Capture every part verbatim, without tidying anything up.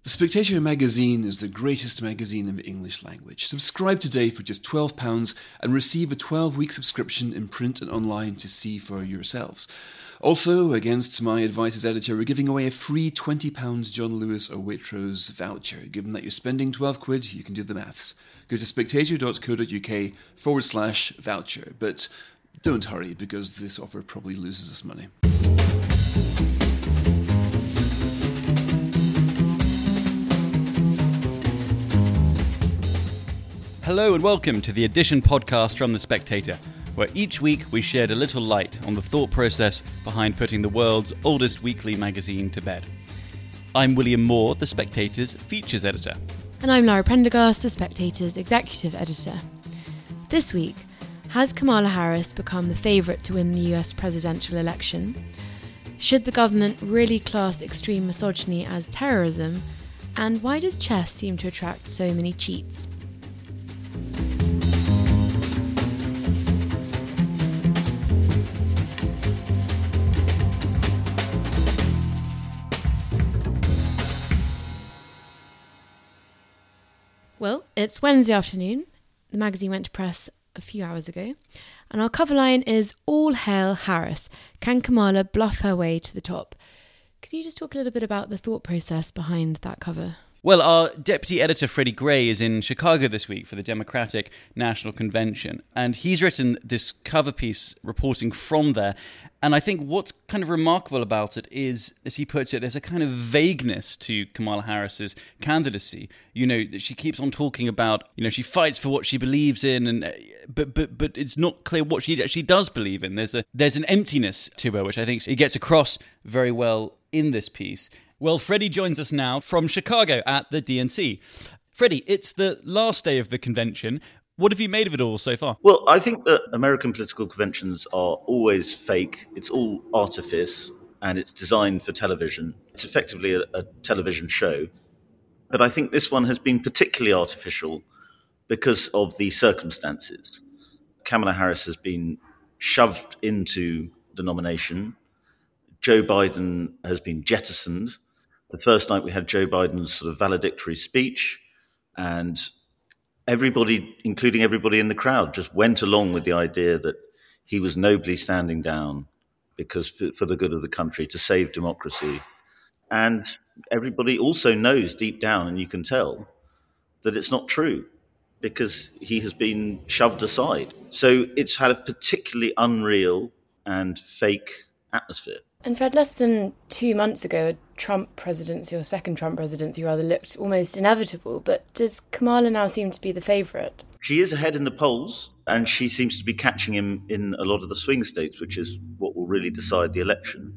Spectator magazine is the greatest magazine in the English language. Subscribe today for just twelve pounds and receive a twelve-week subscription in print and online to see for yourselves. Also, against my advice as editor, we're giving away a free twenty pounds John Lewis or Waitrose voucher. Given that you're spending twelve quid, you can do the maths. Go to spectator.co.uk forward slash voucher. But don't hurry, because this offer probably loses us money. Hello and welcome to the Edition podcast from The Spectator, where each week we shed a little light on the thought process behind putting the world's oldest weekly magazine to bed. I'm William Moore, The Spectator's features editor. And I'm Lara Prendergast, The Spectator's executive editor. This week, has Kamala Harris become the favourite to win the U S presidential election? Should the government really class extreme misogyny as terrorism? And why does chess seem to attract so many cheats? Well, it's Wednesday afternoon. The magazine went to press a few hours ago. And our cover line is, "All hail Harris. Can Kamala bluff her way to the top?" Could you just talk a little bit about the thought process behind that cover? Well, our deputy editor, Freddie Gray, is in Chicago this week for the Democratic National Convention, and he's written this cover piece reporting from there. And I think what's kind of remarkable about it is, as he puts it, there's a kind of vagueness to Kamala Harris's candidacy. You know, that she keeps on talking about, you know, she fights for what she believes in, and but but but it's not clear what she actually does believe in. There's a there's an emptiness to her, which I think it gets across very well in this piece. Well, Freddie joins us now from Chicago at the D N C. Freddie, it's the last day of the convention. What have you made of it all so far? Well, I think that American political conventions are always fake. It's all artifice, and it's designed for television. It's effectively a, a television show. But I think this one has been particularly artificial because of the circumstances. Kamala Harris has been shoved into the nomination. Joe Biden has been jettisoned. The first night we had Joe Biden's sort of valedictory speech, and everybody, including everybody in the crowd, just went along with the idea that he was nobly standing down because for, for the good of the country, to save democracy. And everybody also knows deep down, and you can tell, that it's not true because he has been shoved aside. So it's had a particularly unreal and fake atmosphere. And Fred, less than two months ago, a Trump presidency, or second Trump presidency rather, looked almost inevitable. But does Kamala now seem to be the favourite? She is ahead in the polls, and she seems to be catching him in a lot of the swing states, which is what will really decide the election.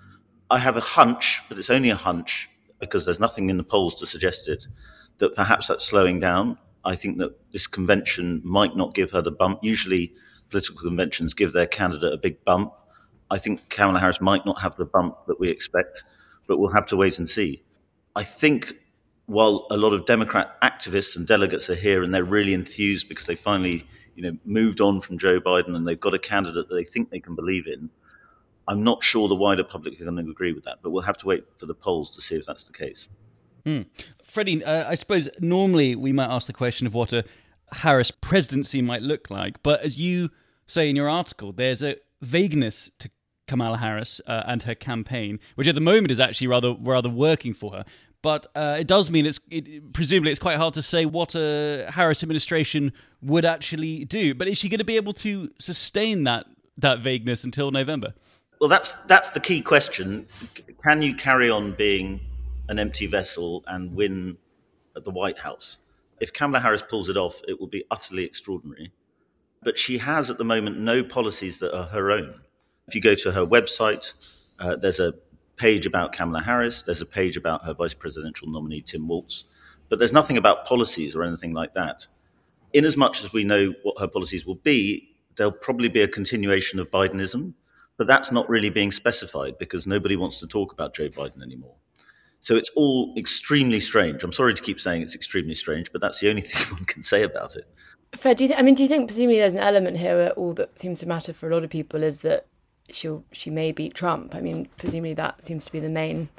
I have a hunch, but it's only a hunch, because there's nothing in the polls to suggest it, that perhaps that's slowing down. I think that this convention might not give her the bump. Usually political conventions give their candidate a big bump. I think Kamala Harris might not have the bump that we expect, but we'll have to wait and see. I think while a lot of Democrat activists and delegates are here and they're really enthused because they finally, you know, moved on from Joe Biden and they've got a candidate that they think they can believe in, I'm not sure the wider public are going to agree with that, but we'll have to wait for the polls to see if that's the case. Hmm. Freddie, uh, I suppose normally we might ask the question of what a Harris presidency might look like, but as you say in your article, there's a vagueness to Kamala Harris uh, and her campaign, which at the moment is actually rather rather working for her. But uh, it does mean it's it, presumably it's quite hard to say what a Harris administration would actually do. But is she going to be able to sustain that that vagueness until November? Well, that's that's the key question. Can you carry on being an empty vessel and win at the White House? If Kamala Harris pulls it off, it will be utterly extraordinary. But she has at the moment no policies that are her own. If you go to her website, uh, there's a page about Kamala Harris, there's a page about her vice presidential nominee, Tim Walz, but there's nothing about policies or anything like that. In as much as we know what her policies will be, there'll probably be a continuation of Bidenism, but that's not really being specified because nobody wants to talk about Joe Biden anymore. So it's all extremely strange. I'm sorry to keep saying it's extremely strange, but that's the only thing one can say about it. Fred, do you th- I mean, do you think presumably there's an element here where all that seems to matter for a lot of people is that she'll she may beat Trump? I mean, presumably that seems to be the main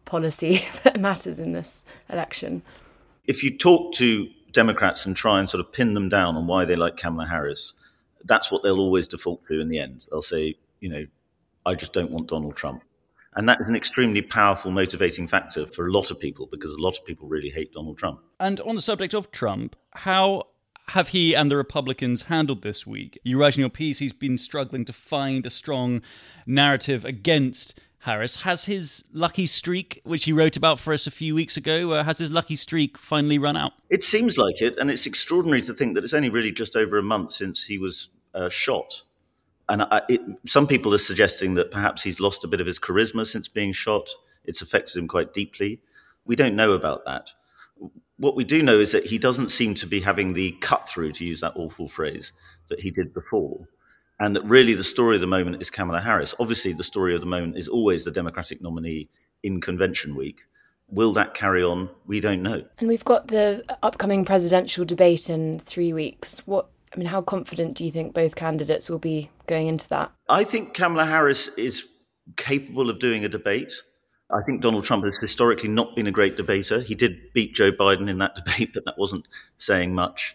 policy that matters in this election. If you talk to Democrats and try and sort of pin them down on why they like Kamala Harris, that's what they'll always default to in the end. They'll say, you know, I just don't want Donald Trump. And that is an extremely powerful motivating factor for a lot of people, because a lot of people really hate Donald Trump. And on the subject of Trump, how have he and the Republicans handled this week? You write in your piece, he's been struggling to find a strong narrative against Harris. Has his lucky streak, which he wrote about for us a few weeks ago, uh, has his lucky streak finally run out? It seems like it, and it's extraordinary to think that it's only really just over a month since he was uh, shot. And I, it, some people are suggesting that perhaps he's lost a bit of his charisma since being shot. It's affected him quite deeply. We don't know about that. What we do know is that he doesn't seem to be having the cut-through, to use that awful phrase, that he did before. And that really the story of the moment is Kamala Harris. Obviously, the story of the moment is always the Democratic nominee in convention week. Will that carry on? We don't know. And we've got the upcoming presidential debate in three weeks. What I mean, how confident do you think both candidates will be going into that? I think Kamala Harris is capable of doing a debate. I think Donald Trump has historically not been a great debater. He did beat Joe Biden in that debate, but that wasn't saying much.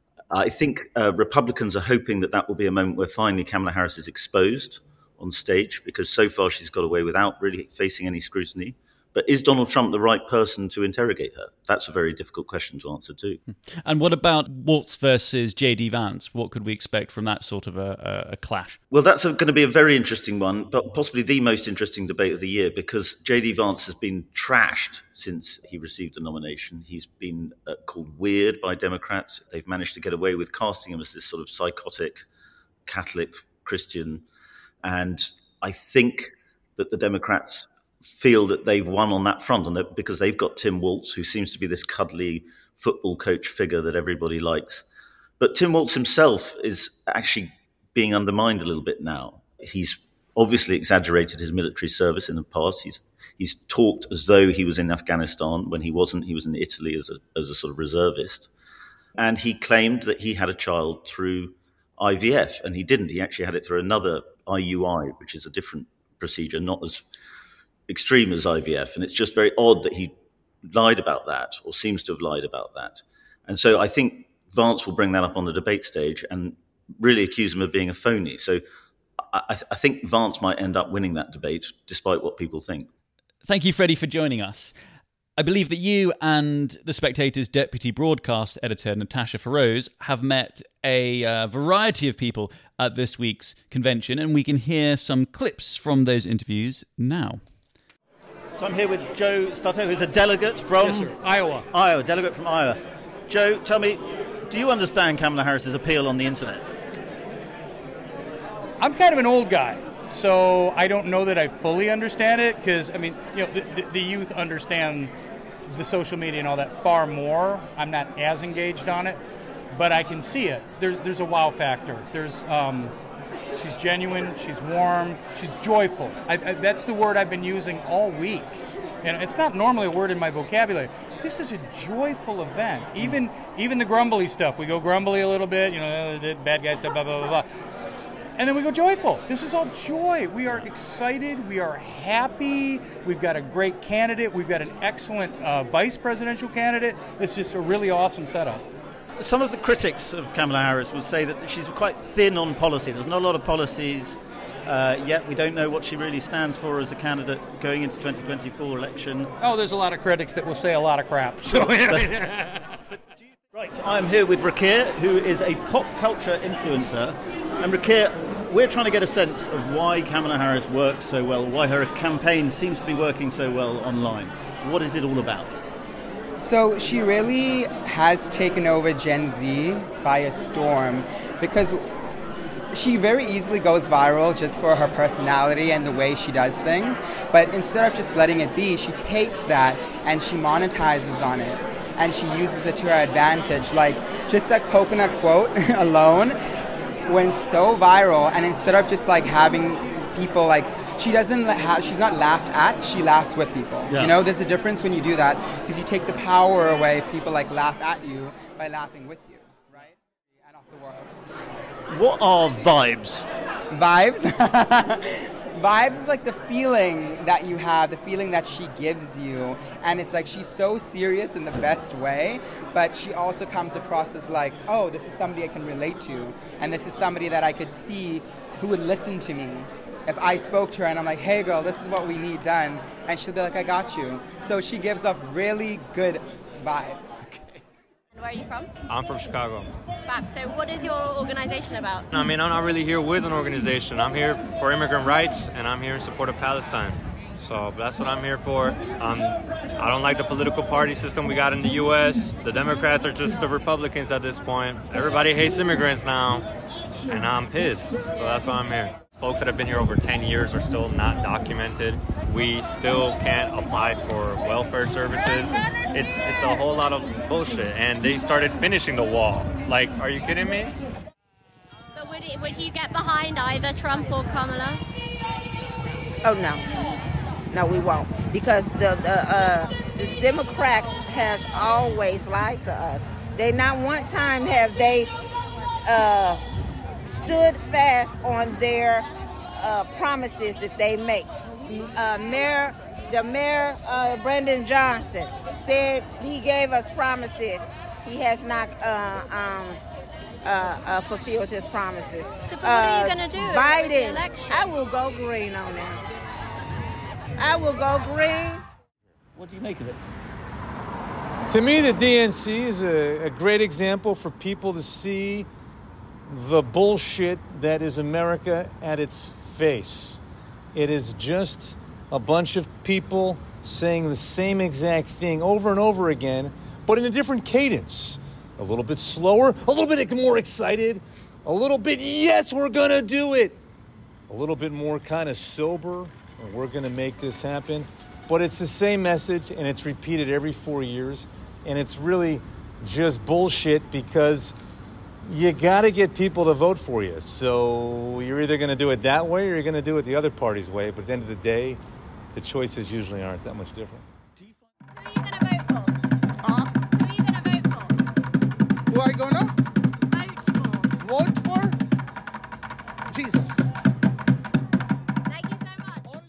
I think uh, Republicans are hoping that that will be a moment where finally Kamala Harris is exposed on stage, because so far she's got away without really facing any scrutiny. But is Donald Trump the right person to interrogate her? That's a very difficult question to answer too. And what about Waltz versus J D Vance? What could we expect from that sort of a, a, a clash? Well, that's a, going to be a very interesting one, but possibly the most interesting debate of the year, because J D Vance has been trashed since he received the nomination. He's been uh, called weird by Democrats. They've managed to get away with casting him as this sort of psychotic Catholic Christian. And I think that the Democrats feel that they've won on that front, and that because they've got Tim Waltz, who seems to be this cuddly football coach figure that everybody likes. But Tim Waltz himself is actually being undermined a little bit now. He's obviously exaggerated his military service in the past. He's he's talked as though he was in Afghanistan when he wasn't. He was in Italy as a as a sort of reservist. And he claimed that he had a child through I V F, and he didn't. He actually had it through another I U I, which is a different procedure, not as extreme as I V F. And it's just very odd that he lied about that, or seems to have lied about that. And so I think Vance will bring that up on the debate stage and really accuse him of being a phony. So I, th- I think Vance might end up winning that debate, despite what people think. Thank you, Freddie, for joining us. I believe that you and The Spectator's deputy broadcast editor, Natasha Feroz, have met a uh, variety of people at this week's convention, and we can hear some clips from those interviews now. So I'm here with Joe Stato, who's a delegate from yes, sir. Iowa. Iowa, delegate from Iowa. Joe, tell me, do you understand Kamala Harris's appeal on the internet? I'm kind of an old guy, so I don't know that I fully understand it, because, I mean, you know, the, the, the youth understand the social media and all that far more. I'm not as engaged on it, but I can see it. There's there's a wow factor. There's um, she's genuine, she's warm, she's joyful. I, I, that's the word I've been using all week. And it's not normally a word in my vocabulary. This is a joyful event. Even even the grumbly stuff. We go grumbly a little bit, you know, bad guy stuff, blah, blah, blah, blah. And then we go joyful. This is all joy. We are excited. We are happy. We've got a great candidate. We've got an excellent uh, vice presidential candidate. It's just a really awesome setup. Some of the critics of Kamala Harris will say that she's quite thin on policy. There's not a lot of policies uh, yet. We don't know what she really stands for as a candidate going into twenty twenty-four election. Oh, there's a lot of critics that will say a lot of crap. So, right, I'm here with Rakir, who is a pop culture influencer. And Rakir, we're trying to get a sense of why Kamala Harris works so well, why her campaign seems to be working so well online. What is it all about? So she really has taken over Gen Z by a storm, because she very easily goes viral just for her personality and the way she does things. But instead of just letting it be, she takes that and she monetizes on it. And she uses it to her advantage. Like, just that coconut quote alone went so viral, and instead of just like having people like, she doesn't have, she's not laughed at, she laughs with people. Yeah. You know, there's a difference when you do that, because you take the power away. People like laugh at you by laughing with you, right? And off the world. What are vibes? Vibes? Vibes is like the feeling that you have, the feeling that she gives you. And it's like she's so serious in the best way, but she also comes across as like, oh, this is somebody I can relate to. And this is somebody that I could see who would listen to me. If I spoke to her and I'm like, hey girl, this is what we need done. And she'll be like, I got you. So she gives off really good vibes. Where are you from? I'm from Chicago. Fab. So what is your organization about? I mean, I'm not really here with an organization. I'm here for immigrant rights, and I'm here in support of Palestine. So that's what I'm here for. Um, I don't like the political party system we got in the U S. The Democrats are just the Republicans at this point. Everybody hates immigrants now, and I'm pissed. So that's why I'm here. Folks that have been here over ten years are still not documented. We still can't apply for welfare services. It's it's a whole lot of bullshit. And they started finishing the wall. Like, are you kidding me? But would, it, would you get behind either Trump or Kamala? Oh, no. No, we won't. Because the, the, uh, the Democrat has always lied to us. They not one time have they uh, stood fast on their uh, promises that they make. Uh, Mayor, the Mayor, uh, Brandon Johnson, said he gave us promises. He has not uh, um, uh, uh, fulfilled his promises. So but what are you going to do? Biden, I will go green on that. I will go green. What do you make of it? To me, the D N C is a, a great example for people to see the bullshit that is America at its face. It is just a bunch of people saying the same exact thing over and over again, but in a different cadence. A little bit slower, a little bit more excited, a little bit, yes, we're going to do it. A little bit more kind of sober, and we're going to make this happen. But it's the same message, and it's repeated every four years, and it's really just bullshit because you got to get people to vote for you. So you're either going to do it that way or you're going to do it the other party's way. But at the end of the day, the choices usually aren't that much different. Who are you going to vote for? Huh? Who are you going to vote for? Who are you going to? Vote for. Vote for? Jesus. Thank you so much.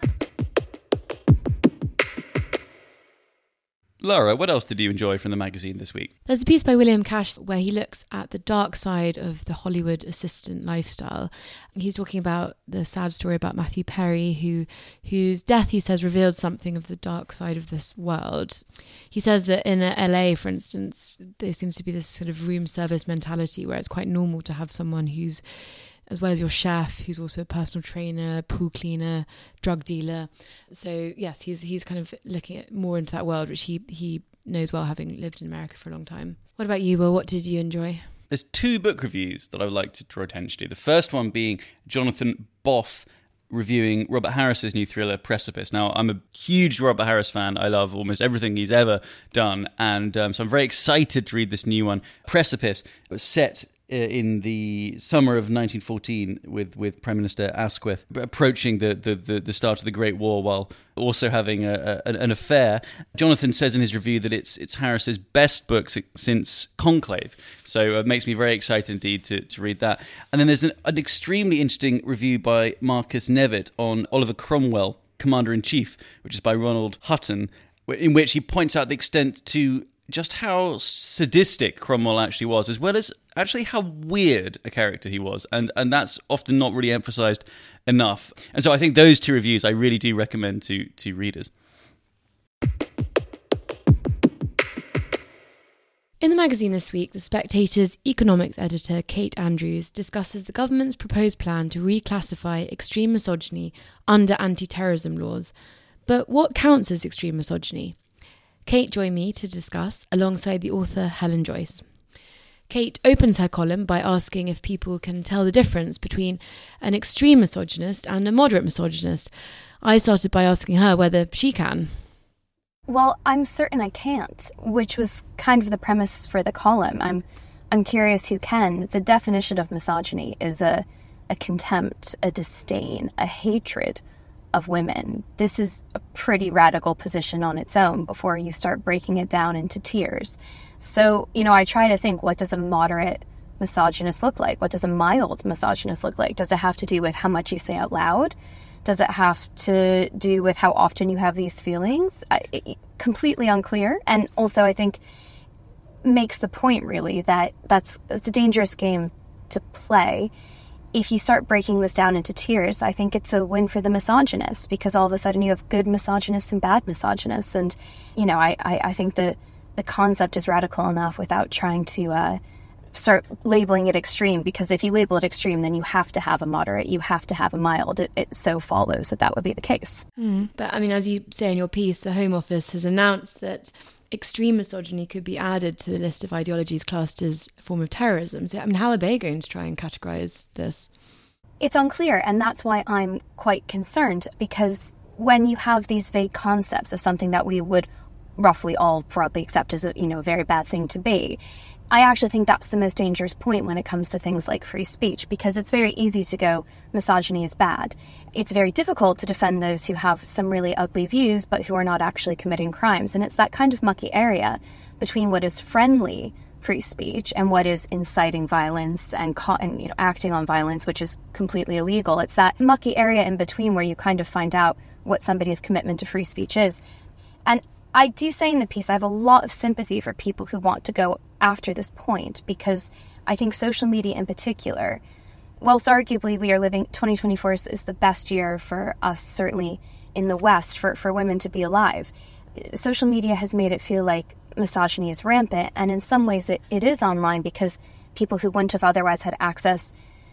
Laura, what else did you enjoy from the magazine this week? There's a piece by William Cash where he looks at the dark side of the Hollywood assistant lifestyle. He's talking about the sad story about Matthew Perry, who whose death, he says, revealed something of the dark side of this world. He says that in L A, for instance, there seems to be this sort of room service mentality where it's quite normal to have someone who's, as well as your chef, who's also a personal trainer, pool cleaner, drug dealer. So yes, he's he's kind of looking at more into that world, which he he knows well, having lived in America for a long time. What about you, Will? What did you enjoy? There's two book reviews that I would like to draw attention to. The first one being Jonathan Boff reviewing Robert Harris's new thriller, Precipice. Now, I'm a huge Robert Harris fan. I love almost everything he's ever done. And um, so I'm very excited to read this new one. Precipice was set in the summer of nineteen fourteen with, with Prime Minister Asquith approaching the, the, the, the start of the Great War while also having a, a, an affair. Jonathan says in his review that it's it's Harris's best book since Conclave. So it makes me very excited indeed to, to read that. And then there's an, an extremely interesting review by Marcus Nevitt on Oliver Cromwell, Commander-in-Chief, which is by Ronald Hutton, in which he points out the extent to just how sadistic Cromwell actually was, as well as actually how weird a character he was. And and that's often not really emphasized enough. And so I think those two reviews I really do recommend to, to readers. In the magazine this week, The Spectator's economics editor, Kate Andrews, discusses the government's proposed plan to reclassify extreme misogyny under anti-terrorism laws. But what counts as extreme misogyny? Kate joined me to discuss alongside the author Helen Joyce. Kate opens her column by asking if people can tell the difference between an extreme misogynist and a moderate misogynist. I started by asking her whether she can. Well, I'm certain I can't, which was kind of the premise for the column. I'm I'm curious who can. The definition of misogyny is a, a contempt, a disdain, a hatred of women. This is a pretty radical position on its own before you start breaking it down into tiers. So, you know, I try to think, what does a moderate misogynist look like? What does a mild misogynist look like? Does it have to do with how much you say out loud? Does it have to do with how often you have these feelings? I, it, completely unclear. And also, I think, makes the point, really, that that's it's a dangerous game to play. If you start breaking this down into tiers, I think it's a win for the misogynists, because all of a sudden you have good misogynists and bad misogynists. And, you know, I, I, I think the, the concept is radical enough without trying to uh, start labeling it extreme, because if you label it extreme, then you have to have a moderate, you have to have a mild. It, it so follows that that would be the case. Mm, but, I mean, as you say in your piece, the Home Office has announced that extreme misogyny could be added to the list of ideologies classed as a form of terrorism. So, I mean, how are they going to try and categorise this? It's unclear, and that's why I'm quite concerned, because when you have these vague concepts of something that we would roughly all broadly accept as a, you know, very bad thing to be, I actually think that's the most dangerous point when it comes to things like free speech, because it's very easy to go, misogyny is bad. It's very difficult to defend those who have some really ugly views, but who are not actually committing crimes. And it's that kind of mucky area between what is friendly free speech and what is inciting violence and, co- and you know, acting on violence, which is completely illegal. It's that mucky area in between where you kind of find out what somebody's commitment to free speech is. And I do say in the piece, I have a lot of sympathy for people who want to go after this point, because I think social media in particular, whilst arguably we are living, twenty twenty-four is, is the best year for us, certainly in the West, for, for women to be alive. Social media has made it feel like misogyny is rampant, and in some ways it, it is online, because people who wouldn't have otherwise had access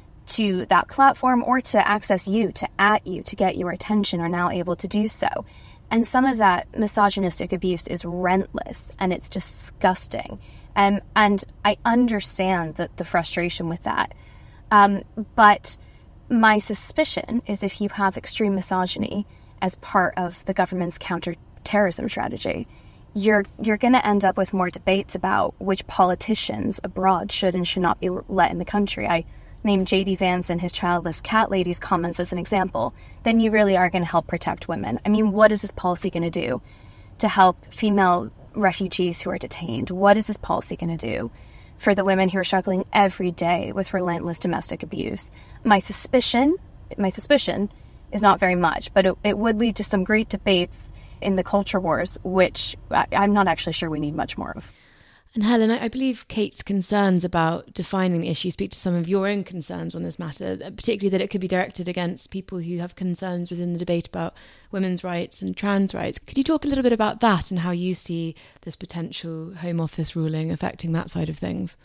to that platform or to access you, to at you, to get your attention, are now able to do so. And some of that misogynistic abuse is relentless, and it's disgusting. Um, and I understand the, the frustration with that. Um, but my suspicion is if you have extreme misogyny as part of the government's counter-terrorism strategy, you're you're going to end up with more debates about which politicians abroad should and should not be let in the country. I named J D Vance and his childless cat lady's comments as an example. Then you really are going to help protect women. I mean, what is this policy going to do to help female refugees who are detained? What is this policy going to do for the women who are struggling every day with relentless domestic abuse? My suspicion, my suspicion is not very much, but it, it would lead to some great debates in the culture wars, which I, I'm not actually sure we need much more of. And Helen, I believe Kate's concerns about defining the issue speak to some of your own concerns on this matter, particularly that it could be directed against people who have concerns within the debate about women's rights and trans rights. Could you talk a little bit about that and how you see this potential Home Office ruling affecting that side of things?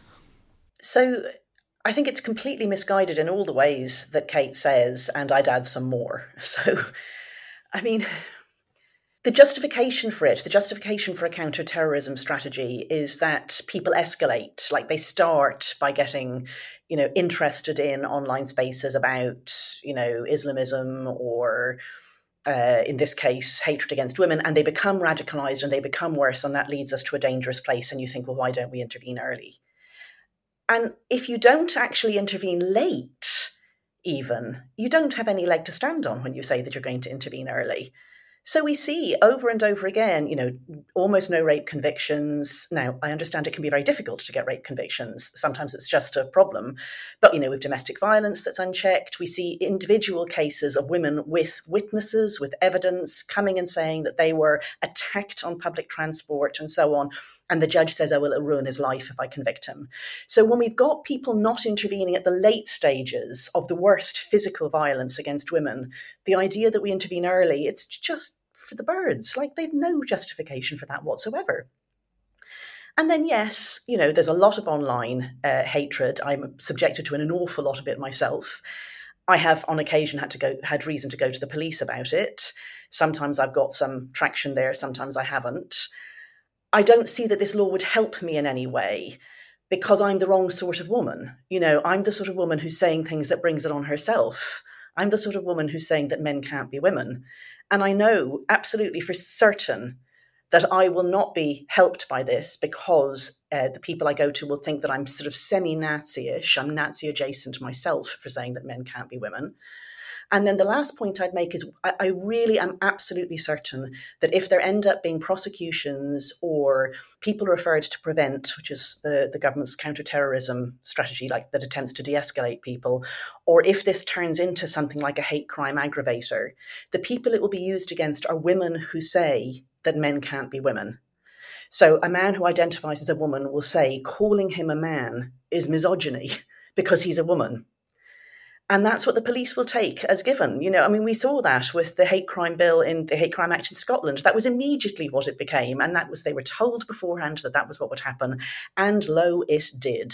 So I think it's completely misguided in all the ways that Kate says, and I'd add some more. So, I mean, the justification for it, the justification for a counter-terrorism strategy is that people escalate, like they start by getting, you know, interested in online spaces about, you know, Islamism or, uh, in this case, hatred against women, and they become radicalized and they become worse, and that leads us to a dangerous place. And you think, well, why don't we intervene early? And if you don't actually intervene late, even, you don't have any leg to stand on when you say that you're going to intervene early. So we see over and over again, you know, almost no rape convictions. Now, I understand it can be very difficult to get rape convictions. Sometimes it's just a problem. But, you know, with domestic violence that's unchecked, we see individual cases of women with witnesses, with evidence, coming and saying that they were attacked on public transport and so on. And the judge says, oh, well, it'll ruin his life if I convict him. So when we've got people not intervening at the late stages of the worst physical violence against women, the idea that we intervene early, it's just for the birds. Like, they've no justification for that whatsoever. And then, yes, you know, there's a lot of online uh, hatred. I'm subjected to an awful lot of it myself. I have on occasion had to go, had reason to go to the police about it. Sometimes I've got some traction there, sometimes I haven't. I don't see that this law would help me in any way because I'm the wrong sort of woman. You know, I'm the sort of woman who's saying things that brings it on herself. I'm the sort of woman who's saying that men can't be women. And I know absolutely for certain that I will not be helped by this because uh, the people I go to will think that I'm sort of semi-Nazi-ish. I'm Nazi adjacent myself for saying that men can't be women. And then the last point I'd make is I, I really am absolutely certain that if there end up being prosecutions or people referred to PREVENT, which is the, the government's counter-terrorism strategy, like that attempts to de-escalate people, or if this turns into something like a hate crime aggravator, the people it will be used against are women who say that men can't be women. So a man who identifies as a woman will say calling him a man is misogyny because he's a woman. And that's what the police will take as given. You know, I mean, we saw that with the hate crime bill in the Hate Crime Act in Scotland. That was immediately what it became. And that was, they were told beforehand that that was what would happen. And lo, it did.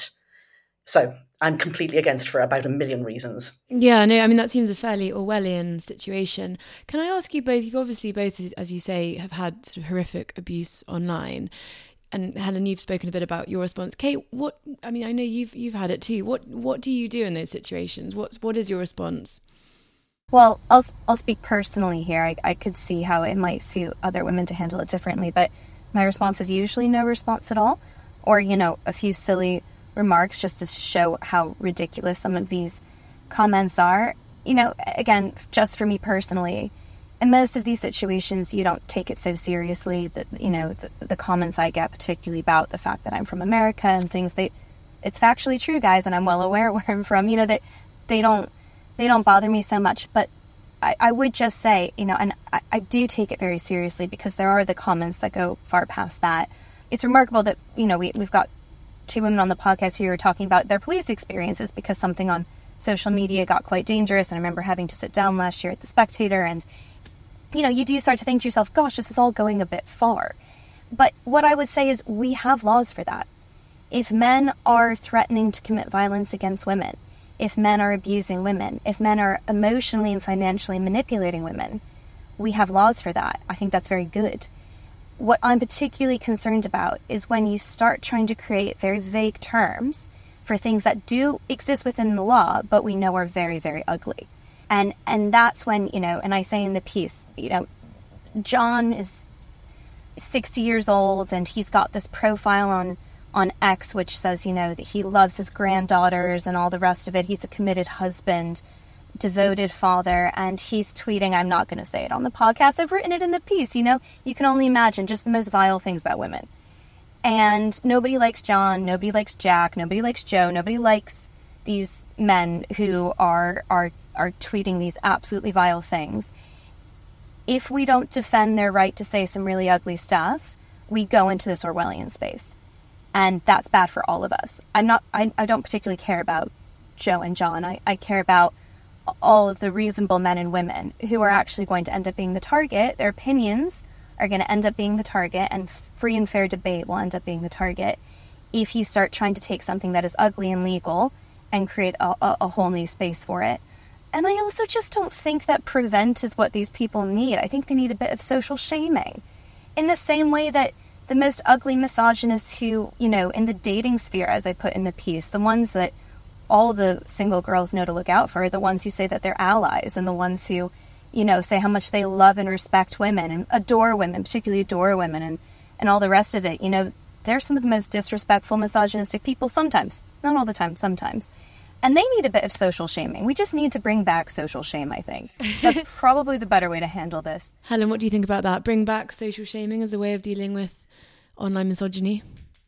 So I'm completely against for about a million reasons. Yeah, no, I mean, that seems a fairly Orwellian situation. Can I ask you both, you've obviously both, as you say, have had sort of horrific abuse online. And Helen, you've spoken a bit about your response. Kate, what, I mean, I know you've you've had it too. What what do you do in those situations? What's what is your response? Well, I'll I'll speak personally here. I, I could see how it might suit other women to handle it differently, but my response is usually no response at all, or, you know, a few silly remarks just to show how ridiculous some of these comments are. You know, again, just for me personally, in most of these situations, you don't take it so seriously that, you know, the, the comments I get, particularly about the fact that I'm from America and things, they, it's factually true, guys, and I'm well aware where I'm from, you know, that they, they don't, they don't bother me so much. But I, I would just say, you know, and I, I do take it very seriously because there are the comments that go far past that. It's remarkable that, you know, we, we've got two women on the podcast here talking about their police experiences because something on social media got quite dangerous. And I remember having to sit down last year at The Spectator, and you know, you do start to think to yourself, gosh, this is all going a bit far. But what I would say is we have laws for that. If men are threatening to commit violence against women, if men are abusing women, if men are emotionally and financially manipulating women, we have laws for that. I think that's very good. What I'm particularly concerned about is when you start trying to create very vague terms for things that do exist within the law, but we know are very, very ugly. And and that's when, you know, and I say in the piece, you know, John is sixty years old and he's got this profile on, on X which says, you know, that he loves his granddaughters and all the rest of it. He's a committed husband, devoted father, and he's tweeting, I'm not going to say it on the podcast, I've written it in the piece, you know, you can only imagine just the most vile things about women. And nobody likes John, nobody likes Jack, nobody likes Joe, nobody likes these men who are are are tweeting these absolutely vile things. If we don't defend their right to say some really ugly stuff, we go into this Orwellian space. And that's bad for all of us. I'm not, I, I don't particularly care about Joe and John. I, I care about all of the reasonable men and women who are actually going to end up being the target. Their opinions are going to end up being the target, and free and fair debate will end up being the target if you start trying to take something that is ugly and legal and create a, a, a whole new space for it. And I also just don't think that PREVENT is what these people need. I think they need a bit of social shaming. In the same way that the most ugly misogynists who, you know, in the dating sphere, as I put in the piece, the ones that all the single girls know to look out for are the ones who say that they're allies and the ones who, you know, say how much they love and respect women and adore women, particularly adore women and, and all the rest of it. You know, they're some of the most disrespectful, misogynistic people sometimes. Not all the time, sometimes. And they need a bit of social shaming. We just need to bring back social shame, I think. That's probably the better way to handle this. Helen, what do you think about that? Bring back social shaming as a way of dealing with online misogyny?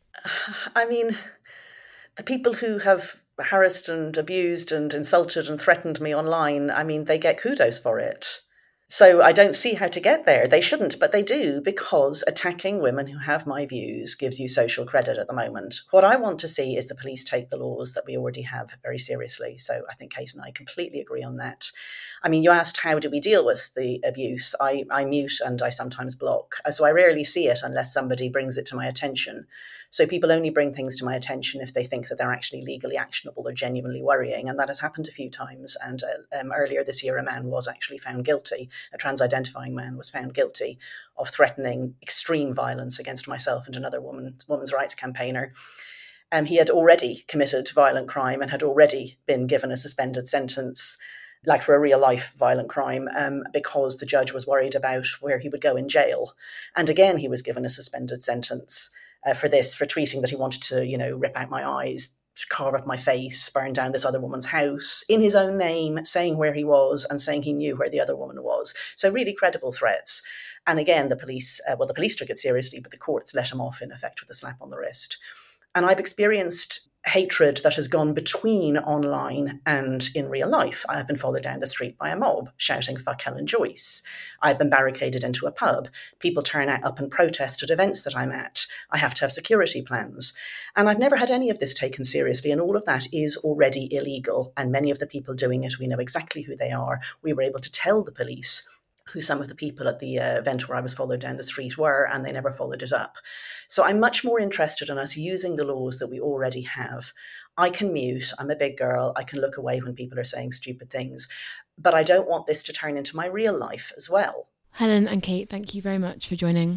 I mean, the people who have harassed and abused and insulted and threatened me online, I mean, they get kudos for it. So I don't see how to get there. They shouldn't, but they do, because attacking women who have my views gives you social credit at the moment. What I want to see is the police take the laws that we already have very seriously. So I think Kate and I completely agree on that. I mean, you asked how do we deal with the abuse? I, I mute and I sometimes block. So I rarely see it unless somebody brings it to my attention. So people only bring things to my attention if they think that they're actually legally actionable or genuinely worrying. And that has happened a few times. And uh, um, earlier this year, a man was actually found guilty. A trans-identifying man was found guilty of threatening extreme violence against myself and another woman, women's rights campaigner. Um, he had already committed violent crime and had already been given a suspended sentence, like for a real life violent crime, um, because the judge was worried about where he would go in jail. And again, he was given a suspended sentence uh, for this, for tweeting that he wanted to, you know, rip out my eyes, carve up my face, burn down this other woman's house, in his own name, saying where he was and saying he knew where the other woman was. So really credible threats. And again, the police, uh, well, the police took it seriously, but the courts let him off in effect with a slap on the wrist. And I've experienced hatred that has gone between online and in real life. I have been followed down the street by a mob shouting, "Fuck Helen Joyce." I've been barricaded into a pub. People turn out up and protest at events that I'm at. I have to have security plans. And I've never had any of this taken seriously. And all of that is already illegal. And many of the people doing it, we know exactly who they are. We were able to tell the police who some of the people at the uh, event where I was followed down the street were, and they never followed it up. So I'm much more interested in us using the laws that we already have. I can mute, I'm a big girl, I can look away when people are saying stupid things, but I don't want this to turn into my real life as well. Helen and Kate, thank you very much for joining.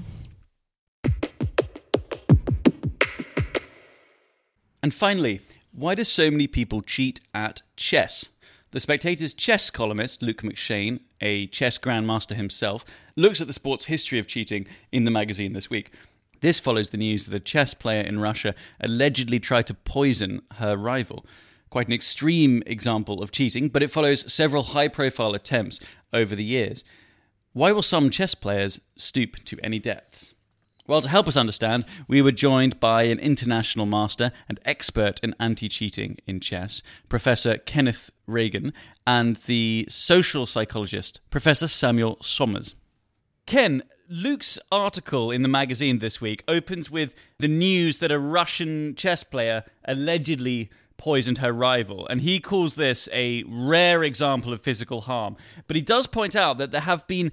And finally, why do so many people cheat at chess? The Spectator's chess columnist, Luke McShane, a chess grandmaster himself, looks at the sport's history of cheating in the magazine this week. This follows the news that a chess player in Russia allegedly tried to poison her rival. Quite an extreme example of cheating, but it follows several high-profile attempts over the years. Why will some chess players stoop to any depths? Well, to help us understand, we were joined by an international master and expert in anti-cheating in chess, Professor Kenneth Reagan, and the social psychologist, Professor Samuel Sommers. Ken, Luke's article in the magazine this week opens with the news that a Russian chess player allegedly poisoned her rival, and he calls this a rare example of physical harm. But he does point out that there have been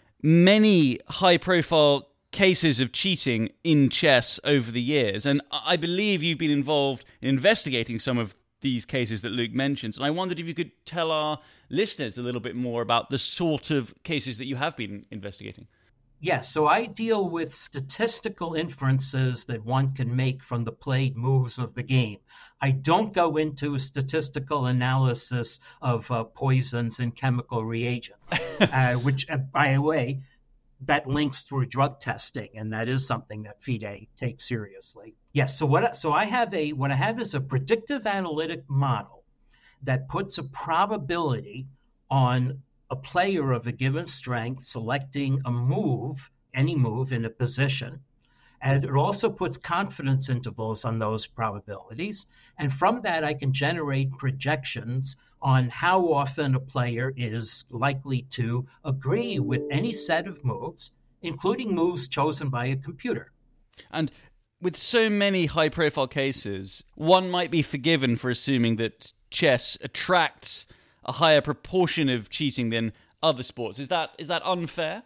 many high-profile cases of cheating in chess over the years, and I believe you've been involved in investigating some of these cases that Luke mentions, and I wondered if you could tell our listeners a little bit more about the sort of cases that you have been investigating. Yes, so I deal with statistical inferences that one can make from the played moves of the game. I don't go into a statistical analysis of uh, poisons and chemical reagents, uh, which, uh, by the way, that links through drug testing, and that is something that FIDE takes seriously. Yes, so what so I have a what I have is a predictive analytic model that puts a probability on a player of a given strength selecting a move, any move in a position, and it also puts confidence intervals on those probabilities, and from that I can generate projections on how often a player is likely to agree with any set of moves, including moves chosen by a computer. And with so many high-profile cases, one might be forgiven for assuming that chess attracts a higher proportion of cheating than other sports. Is that is that unfair?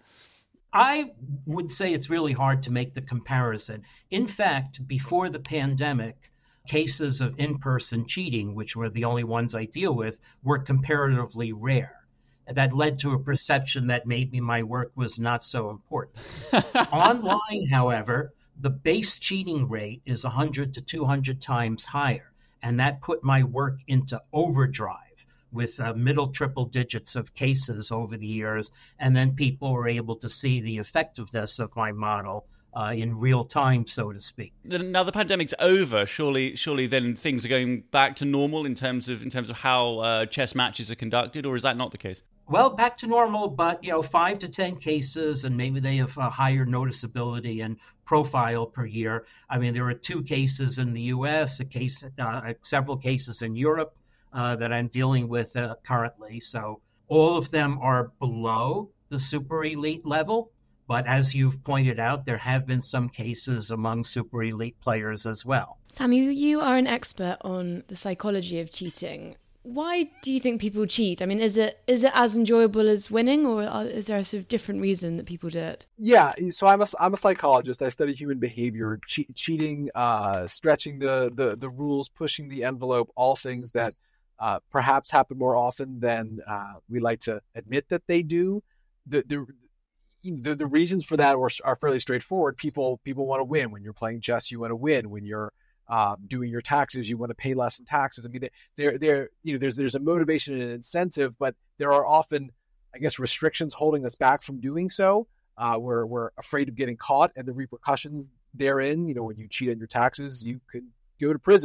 I would say it's really hard to make the comparison. In fact, before the pandemic, cases of in-person cheating, which were the only ones I deal with, were comparatively rare. And that led to a perception that maybe my work was not so important. Online, however, the base cheating rate is one hundred to two hundred times higher, and that put my work into overdrive with uh, middle triple digits of cases over the years, and then people were able to see the effectiveness of my model Uh, in real time, so to speak. Now the pandemic's over. Surely, surely, then things are going back to normal in terms of in terms of how uh, chess matches are conducted, or is that not the case? Well, back to normal, but you know, five to ten cases, and maybe they have a higher noticeability and profile per year. I mean, there are two cases in the U S, a case, uh, several cases in Europe uh, that I'm dealing with uh, currently. So all of them are below the super elite level. But as you've pointed out, there have been some cases among super elite players as well. Sam, you, you are an expert on the psychology of cheating. Why do you think people cheat? I mean, is it is it as enjoyable as winning, or is there a sort of different reason that people do it? Yeah, so I'm a, I'm a psychologist. I study human behavior, che- cheating, uh, stretching the, the, the rules, pushing the envelope, all things that uh, perhaps happen more often than uh, we like to admit that they do. The the The, the reasons for that are, are fairly straightforward. People people want to win. When you're playing chess, you want to win. When you're uh, doing your taxes, you want to pay less in taxes. I mean, there there you know there's there's a motivation and an incentive, but there are often, I guess, restrictions holding us back from doing so. Uh, we're we're afraid of getting caught and the repercussions therein. You know, when you cheat on your taxes, you could go to prison.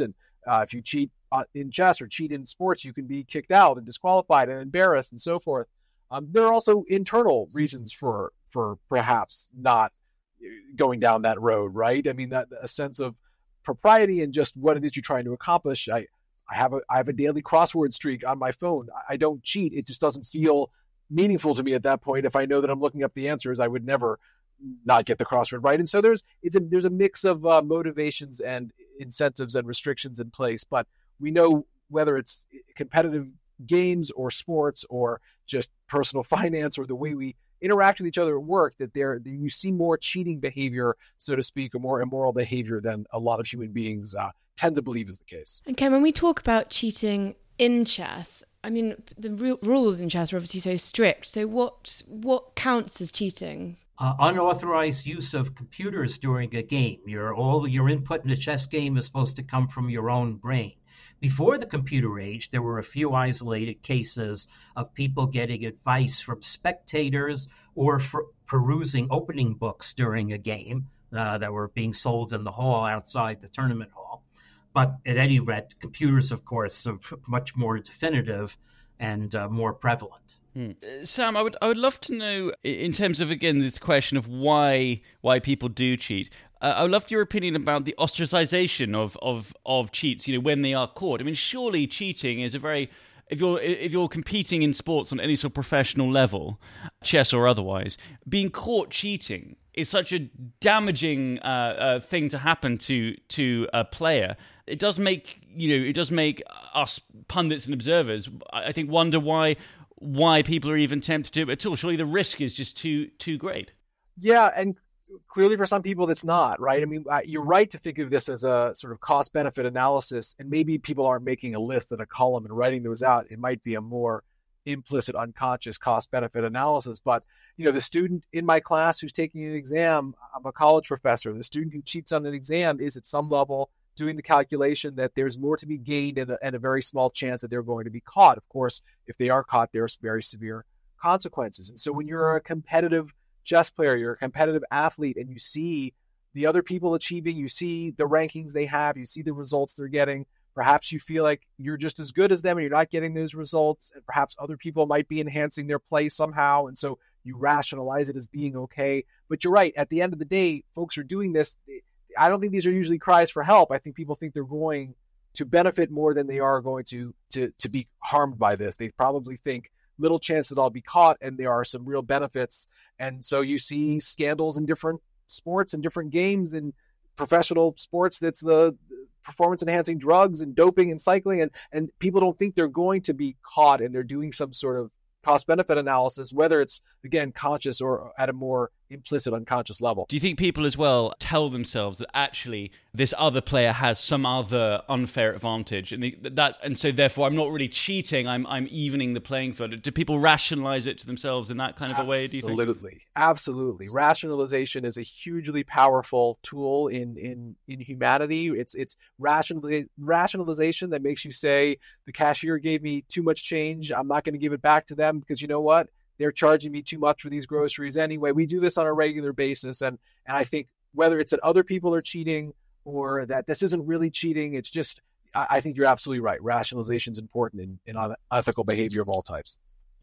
Uh, if you cheat uh, in chess or cheat in sports, you can be kicked out and disqualified and embarrassed and so forth. Um, there are also internal reasons for for perhaps not going down that road, right? I mean, that a sense of propriety and just what it is you're trying to accomplish. I, I have a I have a daily crossword streak on my phone. I don't cheat. It just doesn't feel meaningful to me at that point. If I know that I'm looking up the answers, I would never not get the crossword right. And so there's it's a, there's a mix of uh, motivations and incentives and restrictions in place. But we know whether it's competitive games or sports or just personal finance or the way we interact with each other at work, that there you see more cheating behavior, so to speak, or more immoral behavior than a lot of human beings uh, tend to believe is the case. And Ken, when we talk about cheating in chess, I mean, the re- rules in chess are obviously so strict. So what what counts as cheating? Uh, unauthorized use of computers during a game. Your all your input in a chess game is supposed to come from your own brain. Before the computer age, there were a few isolated cases of people getting advice from spectators or for perusing opening books during a game uh, that were being sold in the hall outside the tournament hall. But at any rate, computers, of course, are much more definitive and uh, more prevalent. Hmm. Sam, I would I would love to know, in terms of, again, this question of why why people do cheat. Uh, I would love your opinion about the ostracization of, of, of cheats, you know, when they are caught. I mean, surely cheating is a very, if you're if you're competing in sports on any sort of professional level, chess or otherwise, being caught cheating is such a damaging uh, uh, thing to happen to to a player. It does make, you know, it does make us pundits and observers, I think, wonder why why people are even tempted to do it at all. Surely the risk is just too too great. Yeah, and clearly for some people that's not, right? I mean, you're right to think of this as a sort of cost-benefit analysis, and maybe people aren't making a list and a column and writing those out. It might be a more implicit, unconscious cost-benefit analysis. But, you know, the student in my class who's taking an exam, I'm a college professor, the student who cheats on an exam is at some level doing the calculation that there's more to be gained and a, and a very small chance that they're going to be caught. Of course, if they are caught, there's very severe consequences. And so when you're a competitive chess player, you're a competitive athlete, and you see the other people achieving, you see the rankings they have, you see the results they're getting, perhaps you feel like you're just as good as them and you're not getting those results, and perhaps other people might be enhancing their play somehow, and so you rationalize it as being okay. But you're right, at the end of the day, folks are doing this. I don't think these are usually cries for help. I think people think they're going to benefit more than they are going to to to be harmed by this. They probably think little chance that I'll be caught, and there are some real benefits. And so you see scandals in different sports and different games and professional sports. That's the performance enhancing drugs and doping and cycling. And, and people don't think they're going to be caught, and they're doing some sort of cost benefit analysis, whether it's, again, conscious or at a more implicit, unconscious level. Do you think people as well tell themselves that actually this other player has some other unfair advantage, and the, that's and so therefore I'm not really cheating, I'm I'm evening the playing field? Do people rationalize it to themselves in that kind of a way, do you think? Absolutely. Absolutely. Rationalization is a hugely powerful tool in in in humanity. It's it's rationali- rationalization that makes you say, the cashier gave me too much change, I'm not going to give it back to them because, you know what? They're charging me too much for these groceries anyway. We do this on a regular basis. And, and I think whether it's that other people are cheating or that this isn't really cheating, it's just, I, I think you're absolutely right. Rationalization is important in, in ethical behavior of all types.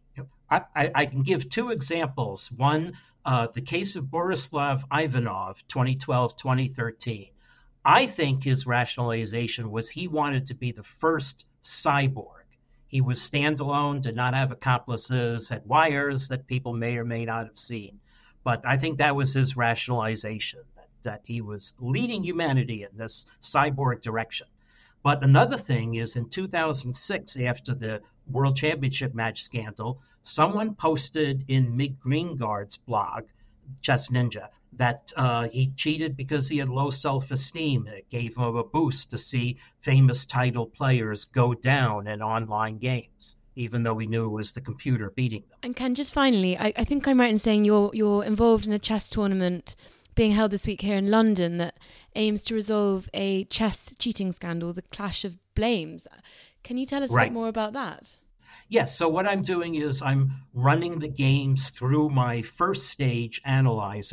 I, I, I can give two examples. One, uh, the case of Borislav Ivanov, twenty twelve, twenty thirteen. I think his rationalization was he wanted to be the first cyborg. He was standalone, did not have accomplices, had wires that people may or may not have seen. But I think that was his rationalization, that, that he was leading humanity in this cyborg direction. But another thing is, in two thousand six, after the World Championship match scandal, someone posted in Mig Greengard's blog, Chess Ninja, that uh, he cheated because he had low self-esteem. It gave him a boost to see famous title players go down in online games, even though he knew it was the computer beating them. And Ken, just finally, I, I think I'm right in saying you're you're involved in a chess tournament being held this week here in London that aims to resolve a chess cheating scandal, the Clash of Blames. Can you tell us Right. a bit more about that? Yes, so what I'm doing is I'm running the games through my first stage analyzer,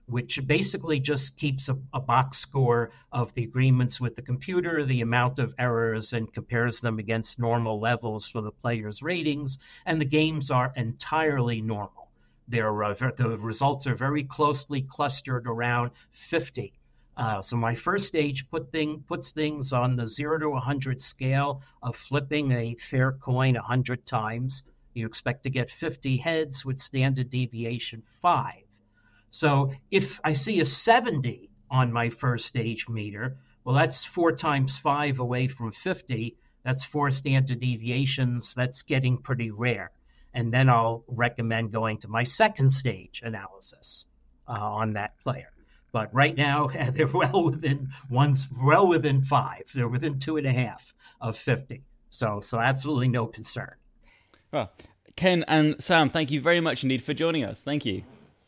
which basically just keeps a, a box score of the agreements with the computer, the amount of errors, and compares them against normal levels for the players' ratings. And the games are entirely normal. They're, uh, the results are very closely clustered around fifty. Uh, so my first stage put thing, puts things on the zero to one hundred scale of flipping a fair coin one hundred times. You expect to get fifty heads with standard deviation five. So if I see a seventy on my first stage meter, well, that's four times five away from fifty. That's four standard deviations. That's getting pretty rare. And then I'll recommend going to my second stage analysis uh, on that player. But right now, they're well within one's well within five. They're within two and a half of fifty. So, so absolutely no concern. Well, Ken and Sam, thank you very much indeed for joining us. Thank you.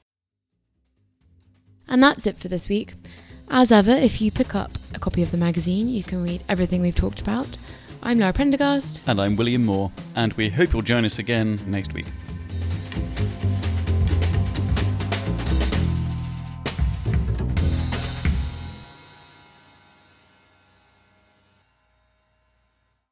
And that's it for this week. As ever, if you pick up a copy of the magazine, you can read everything we've talked about. I'm Laura Prendergast. And I'm William Moore. And we hope you'll join us again next week.